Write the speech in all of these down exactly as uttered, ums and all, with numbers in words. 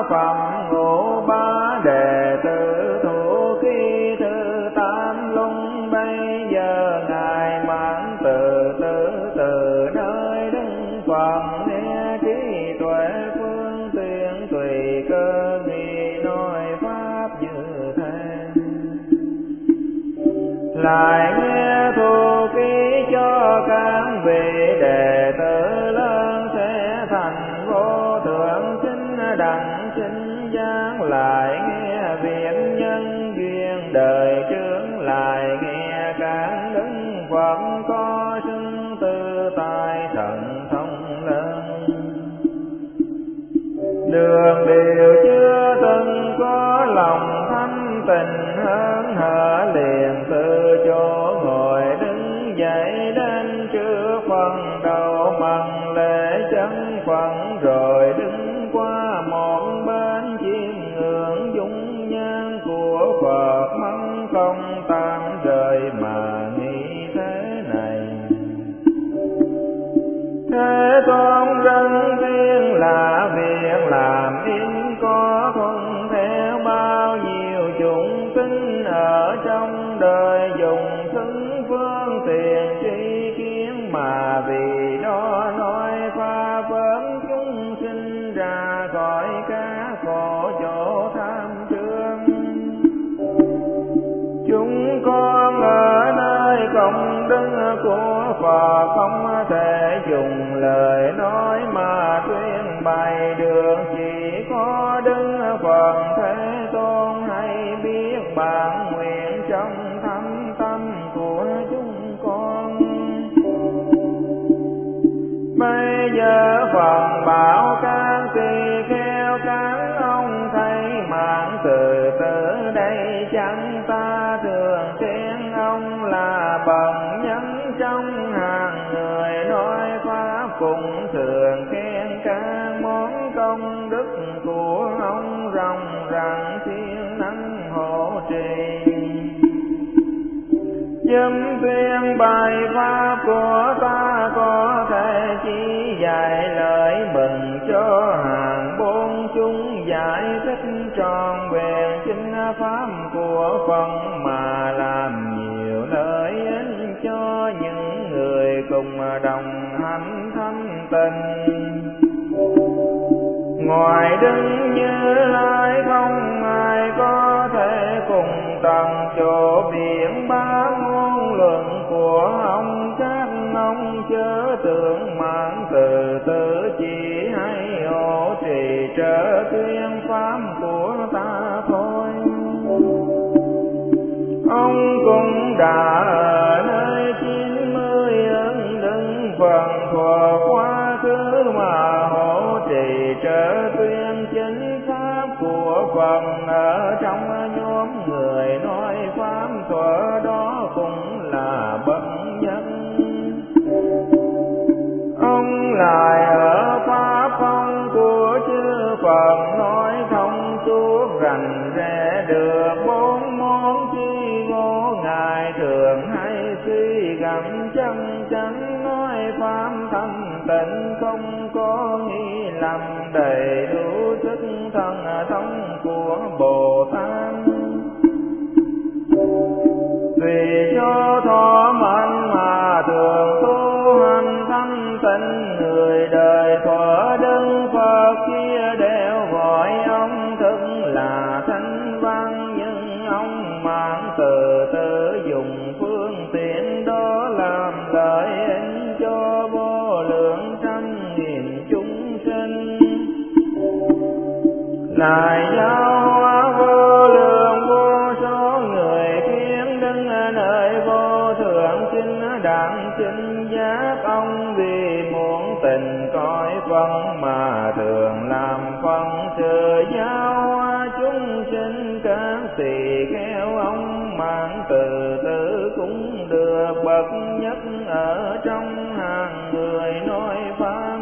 phẩm ngũ ba đệ tử thủ khi thứ tám lung bây giờ ngài mãn từ từ từ nơi đứng phần nghe trí tuệ phương tiện tùy cơ nghi nói pháp như thế. Lại nghe thu ký cho các vị đệ tử lớn sẽ thành vô thượng chính đẳng chính giác. Lại nghe việc nhân duyên đời trước, lại nghe các đức Phật có xưng tư tài thần thông lớn. Đường điều chưa từng có lòng thanh tình hớn hở, liền từ chỗ ngồi đứng dậy đến trước phần đầu bằng lễ chân phận, rồi đứng qua một bên chiêm ngưỡng dung nhan của Phật mắng không tạm rời mà nghĩ thế này. Thế Tôn răng riêng là việc làm yên có không theo bao nhiêu chúng sinh ở trong đời dùng xứng phương tiện tri kiến, mà vì đó nói pha vấn chúng sinh ra khỏi các khổ chỗ tham trương. Chúng con ở nơi công đức của Phật không thể dùng lời nói mà tuyên bày được, chỉ có Đức Phật Thế Tôn hay biết bản nguyện trong thâm tâm của chúng con. Bây giờ phần bảo các tỳ kheo các ông thấy mạng từ từ đây, chẳng ta thường khen ông là bậc nhân trong hàng người nói pháp, cũng thường khen các món công đức của ông ròng ràng thiên năng hộ trì. Dâm tuyên bài pháp của ta có thể chỉ dạy lời mừng cho hàng bốn chúng, giải thích tròn vẹn chính pháp của Phật mà làm nhiều lợi ích cho những người cùng đồng hành thanh tịnh. Ngoài Đức Như Lai không ai có thể cùng tầng chỗ biển bá ngôn luận của ông. Các ông chớ tưởng mạng từ từ, chỉ hay hộ trì trở tuyên pháp của ta thôi. Ông cũng đã ở nơi chín mươi ân đứng phần thuộc quá khứ mà hộ trì trở tuyên chính pháp của Phật ở trong nhóm người nói pháp thuở đó cũng là bậc nhất. Ông lại ở pháp phong của chư Phật nói thông suốt rành rẽ được bốn món chi ngô. Ngài thường hay suy gẫm chân chánh nói pháp thanh tịnh, không có nghi lầm đầy đủ sức thần thông của Bồ Tát. Tùy cho thọ mệnh mà thường tu hành thanh tịnh, người đời thuở Đức Phật kia đều gọi ông thức là thanh văn, nhưng ông mang từ từ dùng phương tiện đó làm lợi ích cho vô lượng trăm nghìn chúng sinh. Lại giáo hóa vô lượng vô số người khiến đứng ở nơi vô thượng chính đẳng chính giác. Ông vì muốn tình cõi phân mà thường làm phân sự giáo hóa chúng sinh các tỳ kheo. Ông mang từ từ cũng được bậc nhất ở trong hàng người nói pháp.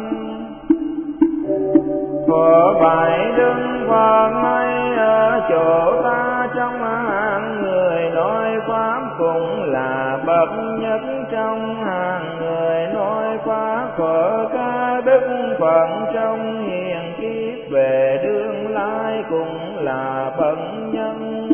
Phở bài Đức Phật hay ở chỗ ta trong hàng người nói pháp, cũng là bậc nhất trong hàng người nói pháp. Phở ca Đức Phật trong hiền kiếp về đương lai. ai cũng là bậc nhân,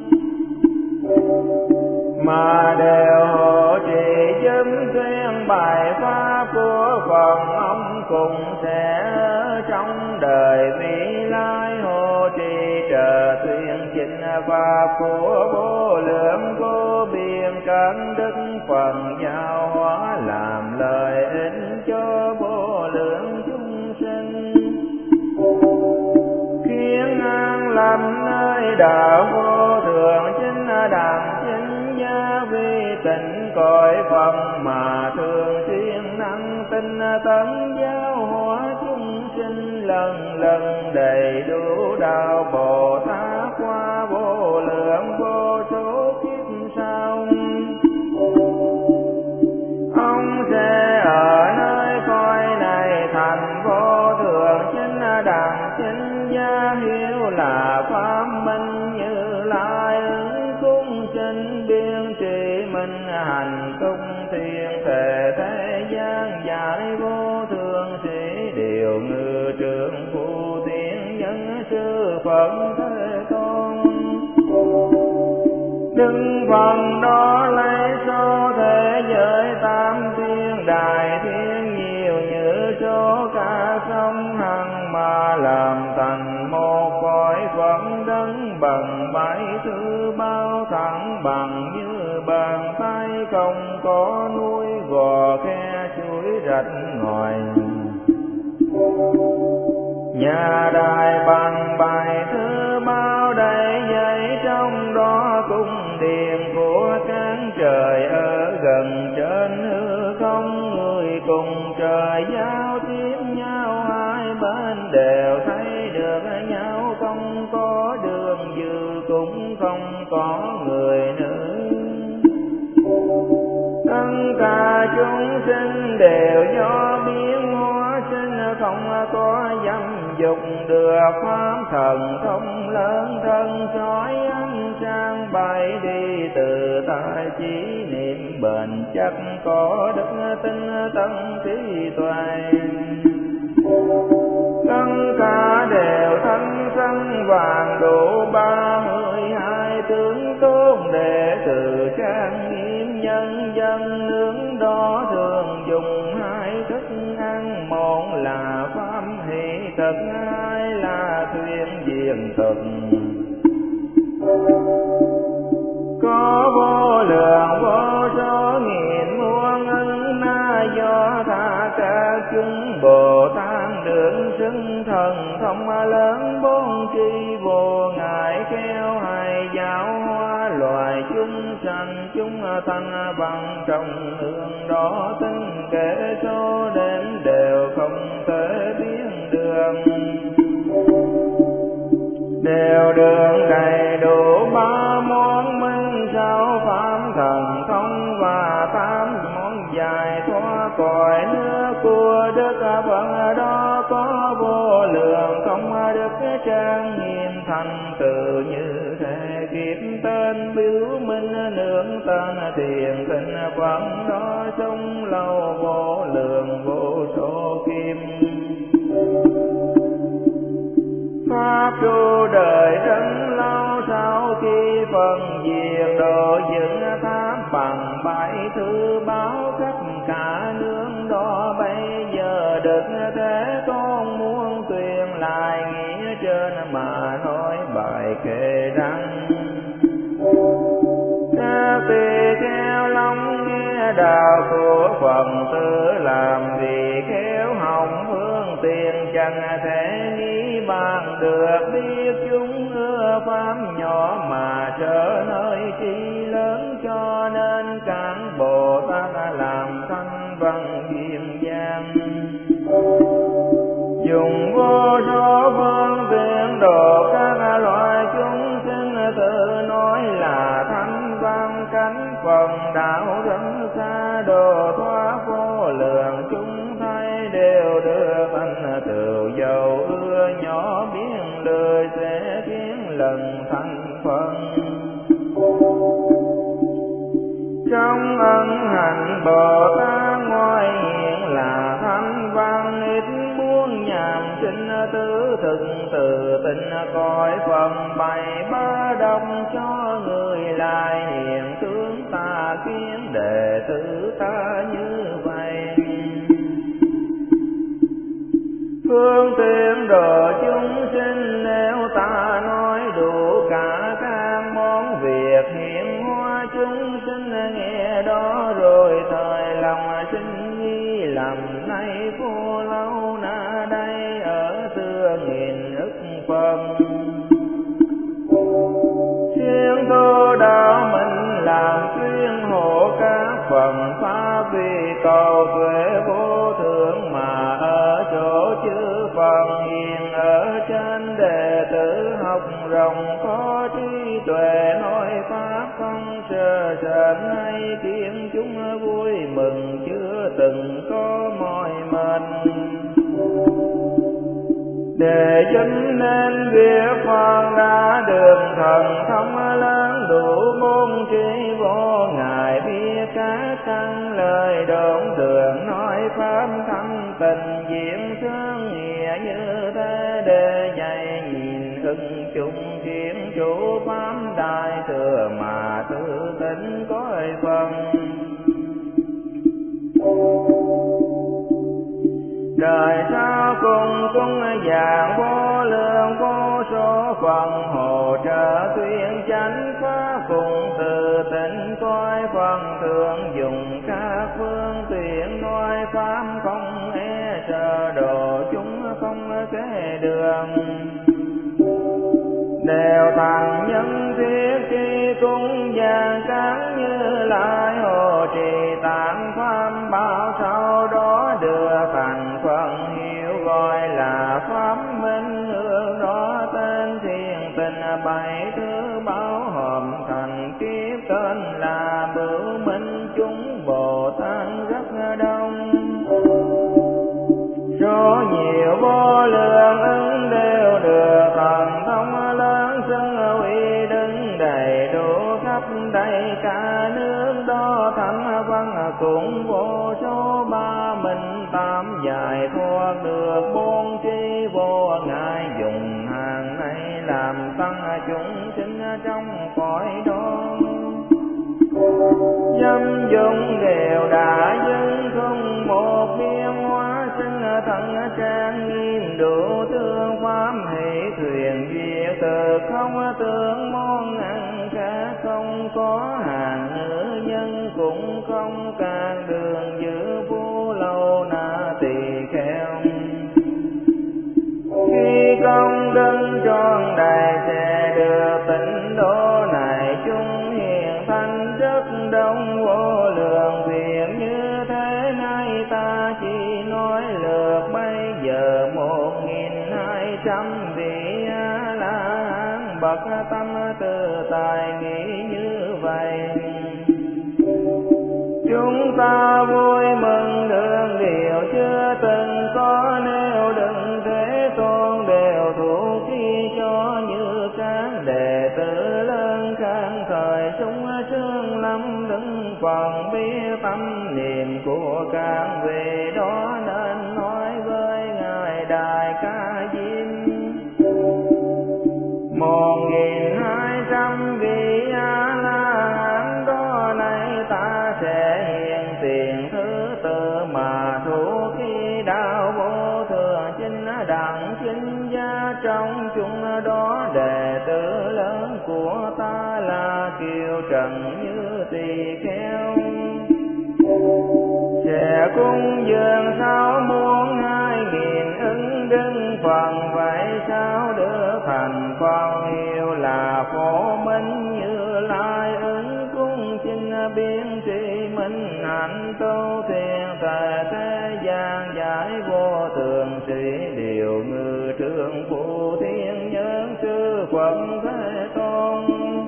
mà đều hộ trì giúp tuyên bài pháp của Phật. Ông cũng sẽ ở trong đời vị lai hộ trì trợ tuyên chính pháp của vô lượng vô biên các đức Phật, giáo hóa làm lợi ích cho vô lượng chúng sinh, khiến an lành nơi đạo vô thượng chính đẳng chính gia vi tịnh cõi Phật, mà thường xuyên năng tinh tấn giáo hóa chúng sinh lần lần đầy đủ đạo Bồ Tát qua vô lượng vô số kiếp sau. Ông sẽ ở nơi cõi này thành vô thượng chính đẳng chính gia, hiếu là pháp minh Như Lai, ứng cung sinh biên trì minh hành tung thiên thể thế gian, giải vô thượng sĩ điều ngự trưởng phụ tiên nhân sư Phật Thế Tôn. Đức Phật đó lấy số thế giới tam thiên đại thiên nhiều như số cả sông hằng, mà làm thành một cõi Phật đấng bằng bảy thứ bao thẳng bằng như bàn tay, không có núi gò khe suối rạch ngoài. Nhà đài bằng bài thứ bao đầy dây, trong đó cung điện của cán trời ở gần trên hư không. Người cùng trời giao tiếp nhau, hai bên đều thấy được nhau, không có đường dư cũng không có người nữ. Tất cả chúng sinh đều do biến hóa sinh, không có dâm dục được pháp thần thông lớn thân soi ánh sang bay đi từ tại chỉ niệm bền chắc, có đức tinh tấn trí tuệ. Tất cả đều thân sanh vàng đủ ba mươi hai tướng tốt đệ từ trang nghiêm, nhân dân nướng đó thường dùng hai thức ăn, một là pháp hỷ thực, hai là thuyên diệt thực. Có vô lượng vô số nghìn muôn ân na do tha các chúng Bồ Tát được xưng thần thông lớn bốn tri vô ngại, khéo hay giáo hóa loài chúng sanh chúng thanh văn trong hương đó, tính kể số đếm đều không thể biết được. Đều đường đầy đủ ba món minh sao pháp thần thông, và tám món dài thoa cõi nước của Đức Phật đó, có vô lượng công đức trang nghiêm thành tựu như thế. Kiếp tên biểu minh nương tên thiền tinh Phật đó, sống lâu vô lượng vô số kiếp. Pháp trụ đời rất lâu, sau khi phần diệt độ dựng tháp bằng bảy thứ báo khắp cả nước đó. Bây giờ Đức Thế Tôn muốn tuyên lại nghĩa trên mà nói bài kệ rằng: các tỳ kheo lắng nghe đạo của Phật tử, làm gì khéo hồng phương tiền chẳng thể nghĩ bàn được. Biết chúng ưa pháp nhỏ mà trở nơi chi lớn, cho nên các Bồ Tát làm thanh văn duyên gian, dùng vô số phương tiện độ các loài chúng sinh, tự nói là thanh văn cánh phần đạo rất xa, đồ thoát vô lượng chúng thấy đều được anh từ dầu ưa nhỏ biến lời sẽ khiến lần thành phần. Trong ân hạnh Bồ Tát ngoài hiện là thanh văn, ít muốn nhàm sinh tứ thực từ tình cõi phần bày ba đồng cho người lại hiện tướng ta kiến đệ tử ta như vậy. Phương tiện độ chúng sinh nếu ta nói đủ cả các món việc hiện hóa chúng sinh nghe đó rồi thời lòng sinh nghi lầm nay vô lâu na đây ở xưa nghìn ức phần. Siêng tu đạo mình làm chuyên hộ các phần pháp vì cầu tuệ vô thượng mà ở chỗ chư phần hiền ở trên đệ tử học rộng có trí tuệ nói pháp không sợ sệt hay khiến chúng vui mừng chưa từng có mỏi mệt. Để chính nên việc con đã được thần thông lớn đủ môn trí vô ngài biết các căn lời đồn đường nói pháp thanh tình diễn thương nghĩa như thế để dạy nhìn ưng chung kiến chủ pháp đại thừa mà tự tính cõi phần. Đời sao cùng cung dạng vô lượng vô số phần hỗ trợ tuyên chánh pháp cùng từ tỉnh coi phần thường dùng các phương tiện nói pháp không e sợ độ chúng không kế đường. Đều thành nhân thiết chi cung vàng cán như lại hộ trì tạng pháp bảo sau đó đưa thành phần hiệu gọi là pháp minh hương đó tên thiền tình bảy thứ báo hòm thành kiếp tên là bửu minh chúng Bồ Tát rất đông. Số nhiều vô lượng ứng đều được thần thông lớn xưng uy đứng đầy đủ khắp đây cả nước đó thánh văn cũng vô số ba mình tám giải thoát được bốn trí vô ngại dùng hàng này làm tăng chúng sinh trong cõi đó. Dâm dụng đều đã dâng không một biến hóa sinh thần trang nghiêm đủ tương pháp hỷ thuyền việc từ không tướng món ăn khác không có hàng nữ nhân cũng không can đường giữ vô lâu na tỳ kheo. Khi công đức tròn đầy sẽ được tịnh độ này chúng hiền thanh rất đông vô lượng việc như thế này ta chỉ nói lượt bây giờ một nghìn hai trăm vị A La Hán bậc tâm tự tài nghĩ như vậy. Chúng ta vui mừng được điều chưa từng có nếu đừng thế tôn đều thủ khi cho như các đệ tử lớn khang thời sung sướng lắm đứng phần biết tâm niệm của các vị đó nên nói với ngài Đại Ca Diêm. Một nghìn hai trăm vị A La Hán đó này ta sẽ hiện tiền thứ tự mà thủ khi đạo vô thường chính đẳng chính gia trong chúng đó đệ tử lớn của ta là kiều trần như tỳ kheo. Sẽ cung dường sáu muôn hai nghìn ứng đứng phần vậy sao được thành phần hiệu là phổ minh như lai ứng cung chinh biến tri minh hạnh tu thiền tại thế gian giải vô thường sĩ điều ngự trương phụ thiên nhân sư Phật Thế Tôn.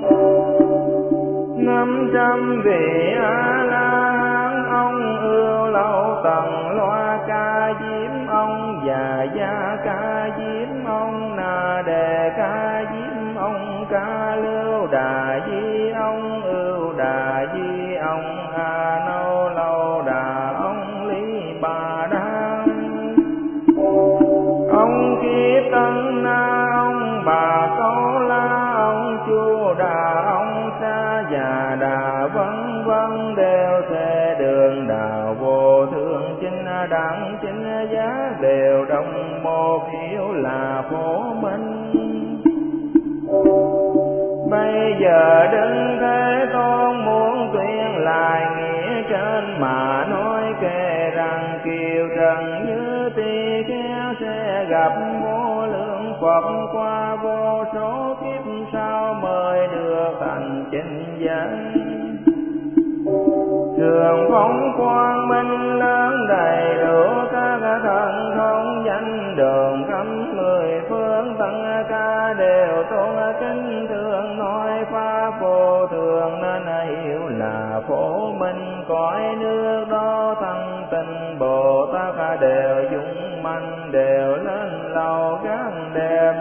Năm trăm vị A La Hán ông ưu lâu tầng loa ca diếm ông già gia ca diếm ông na đề ca diếm ông ca lưu đà di ông ưu đà di ông a nâu lâu đà ông lý bà đa ông kiếp đà ông xa già đà vân vân đều xe đường đạo vô thượng chinh đẳng chinh giác đều đồng một hiểu là phổ minh. Bây giờ Đức Thế Tôn muốn tuyên lại nghĩa trên mà nói kể rằng kiều trần như tỳ kheo sẽ gặp vô lượng Phật qua vô số kiếp sau mới được thành chánh giác. Thường phóng quang minh lớn đầy đủ các thần thông danh đường khắp mười phương tăng ca đều tôn kính thương nói pháp vô thường nên hiểu là phổ minh cõi nước đó thân tình Bồ Tát đều dũng mạnh đều lên lầu gắn đẹp.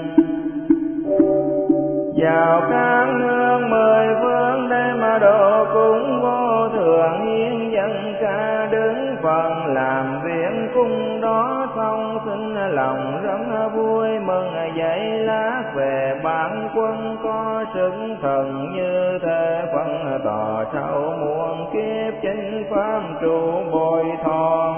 Vào các hương mười phương để mà độ cúng vô thượng hiến dân ca đứng phần làm việc cung đó xong xin lòng rất vui mừng dậy lát về bản quân có sức thần như thế phân tỏ sau muôn kiếp chính pháp trụ bồi thọ.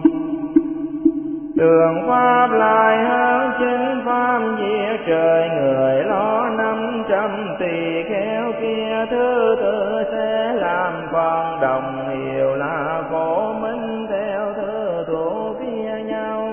Tường pháp lại hơn chính pháp diệt trời người lo năm trăm tỳ kheo kia thứ tự sẽ làm phần đồng hiểu là phổ minh theo thứ thủ phía nhau.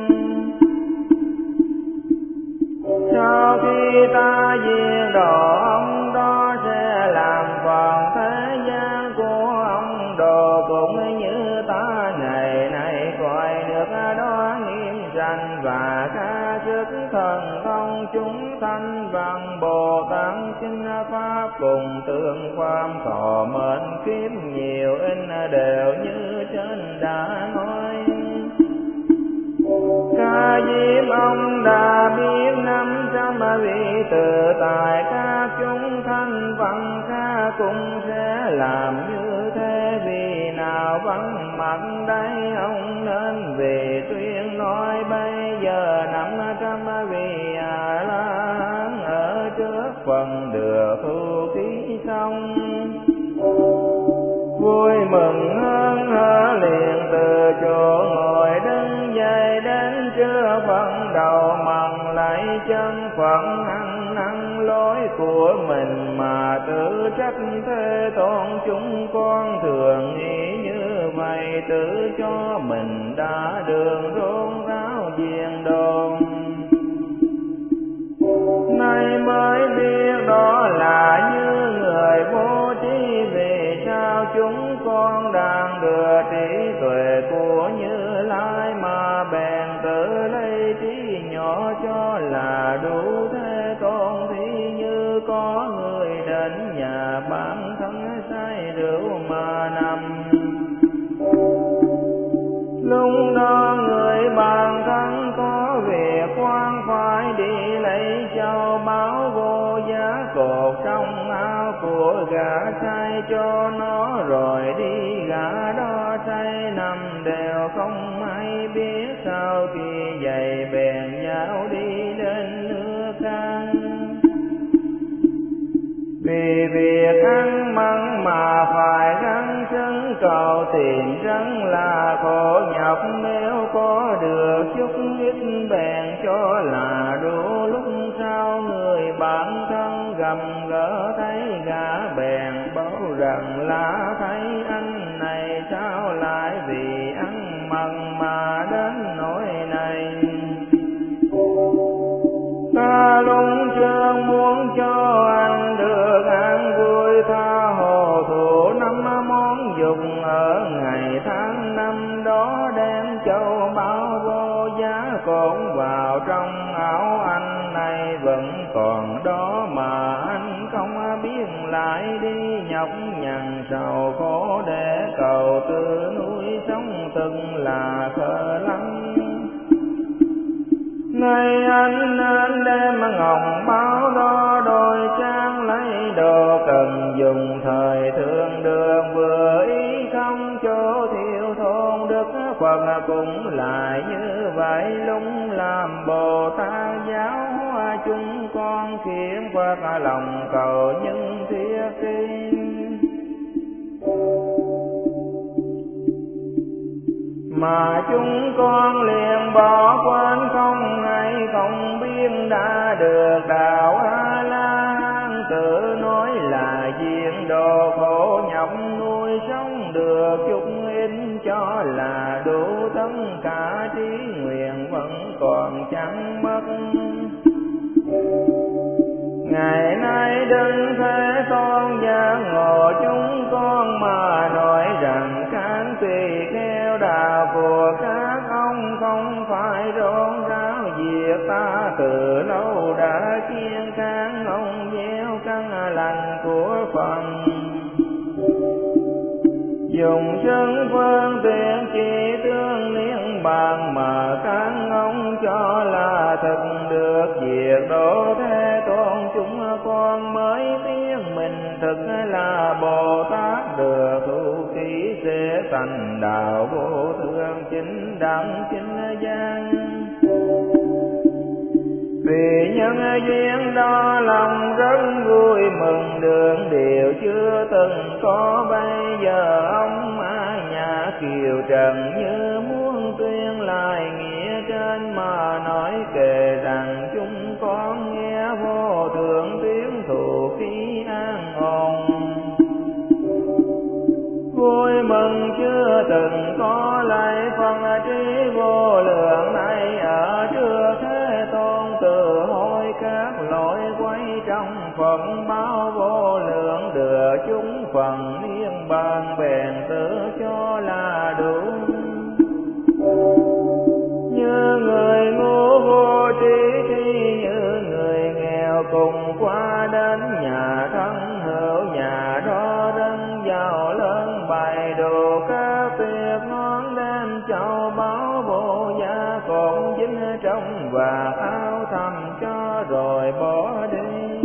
Sau khi ta diệt độ ông đó sẽ làm phần thế gian của ông đồ cũng như ta ngày nay coi nước đó nghiêm danh và ca sức thần thông chúng thanh văn Bồ Tát chính pháp cùng tương quan thọ mệnh kiếp nhiều in đều như trên đã nói. Ca diếp ông đã biết năm trăm vị tự tại các chúng thanh văn ca cũng sẽ làm như thế. Vì nào vắng mặt đây ông nên vì tuyên nói bây giờ năm trăm vị A La Hán ở trước phần được thu ký xong. Vui mừng hơn hở liền từ chỗ ngồi đứng dậy đến chưa phần đầu mong lại chân phận ăn năn lối của mình mà tự trách Thế Tôn chúng con thường nghĩ như vậy tự cho mình đã đường rôn ráo diền đồn. Nay mới biết đó là như người vô trí vì sao chúng con đang đưa trí tuệ của Như Lai mà bèn tự lấy trí nhỏ cho là đủ. Thế Tôn thì như có người đến nhà bản thân say rượu mà nằm. Lúc đó người bản thân có việc quan phải đi lấy châu báu vô giá cột trong áo của gã trai cho nó rồi đi. Gã đó say nằm đều không hay biết sau khi dậy bèn nhau đi đến nước khác. Vì việc ăn măng mà phải gắng sức cầu tìm rất là khổ nhọc. Nếu có được chút ít bèn cho là đủ. Lúc sau người bản thân gầm gỡ thấy gã bèn báo rằng là thấy anh này sao lại vì ăn măng mà đến nỗi này. Ta luôn chưa muốn cho anh được ăn vui tha hồ thủ năm món dùng ở ngày tháng năm đó đem châu báu vô giá cột vào trong áo anh này vẫn còn đó mà anh không biết lại đi nhọc nhằn sầu khổ để cầu tự nuôi sống từng là khờ lắm. Nay anh nên đem ngọc báo đó đôi trang lấy đồ cần dùng thời thương đường vừa ý không chỗ thiếu thốn. Đức Phật cũng lại như vậy lúc làm Bồ Tát giáo hóa chúng con khiến Phật lòng cầu những thiết tin. Mà chúng con liền bỏ quên không hay không biết đã được đạo A La Hán tự nói là diện đồ khổ nhọc nuôi sống được chúng ít cho là đủ tất cả trí nguyện vẫn còn chẳng mất. Ngày nay Đức Thế Tôn giác ngộ chúng con mà nói rằng kháng tùy theo đạo của các ông không phải rôn ráo việc ta từ lâu đã kiên kháng ông gieo căn lành của phần. Dùng sức phương tiện chỉ tương liên bàn mà các ông cho là thực được việc độ Thế Tôn chúng con mới biết mình thực là Bồ Tát được thụ ký sẽ thành đạo vô thượng chính đẳng chính giác. Vì nhân duyên đó lòng rất vui mừng được điều chưa từng có bây giờ ông A Nhà Kiều Trần như muốn tuyên lại nghĩa trên mà nói kể rằng chúng con nghe vô thượng tiếng thụ khí an ổn. Vui mừng chưa từng có lại phần trí vô lượng này ở trước Thế Tôn từ hồi các lỗi quay trong phận báo vô lượng đưa chúng phần niên bàn bèn tự cho là đủ. Như người ngu vô trí thì như người nghèo cùng qua đến nhà thân hữu nhà đó đấng giàu lớn bày đồ các tiệc ngon đem châu báu vô giá còn dính trong và áo thầm cho rồi bỏ đi.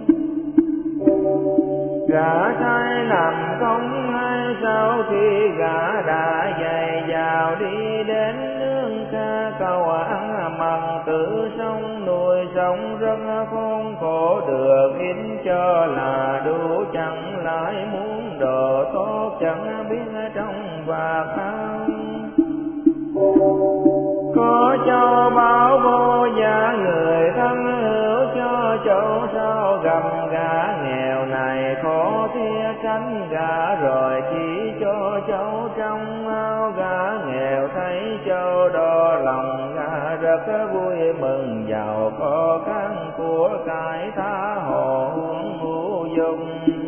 Gã trai làm công hay sau khi gã đã dày dào đi đến nương ca cầu ăn mặn tự sống nuôi sống rất khốn khổ được ít cho là đủ chẳng lại muốn đồ tốt chẳng biết trong và áo. Có châu báu vô giá người thân hữu cho châu sao gầm gã nghèo này khó kia tránh gã rồi chỉ cho châu trong áo gã nghèo thấy châu đó lòng gã rất vui mừng giàu có căn của cải tha hồ hướng ngũ dung.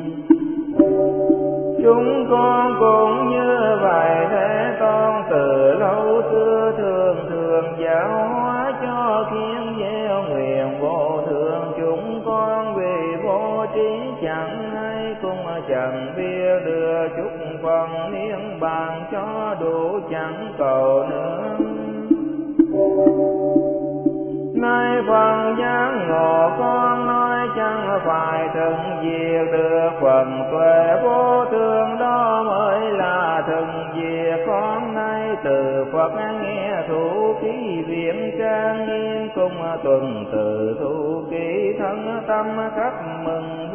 Chúng con cũng như vậy Thế Tôn từ lâu xưa thường thường giáo hóa cho khiến gieo nguyện vô thượng. Chúng con vì vô trí chẳng hay cũng chẳng biết đưa chúc phần niên bàn cho đủ chẳng cầu nữa. Nay phần giác ngộ con nói chẳng phải thực việc được phần tuệ vô thường đó mới là thực việc con nay từ Phật nghe thủ ký viện trang nghiêm cung tuần từ thủ ký thân tâm khắp mừng